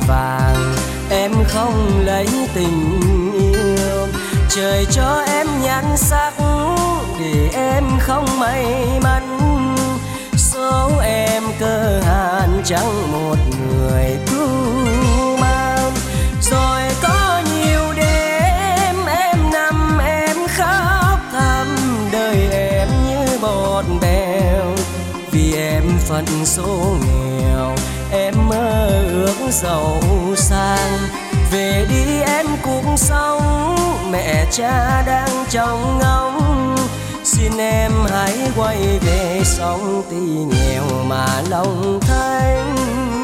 vàng em không lấy tình yêu. Trời cho em nhan sắc để em không may mắn, số em cơ hàn chẳng một người cứu mang. Rồi có nhiều đêm em nằm em khóc thầm, đời em như bọt bèo vì em phận số nghèo. Em mơ ước giàu sang, về đi em cuộc sống mẹ cha đang trông ngóng. Xin em hãy quay về sống, tuy nghèo mà lòng thanh.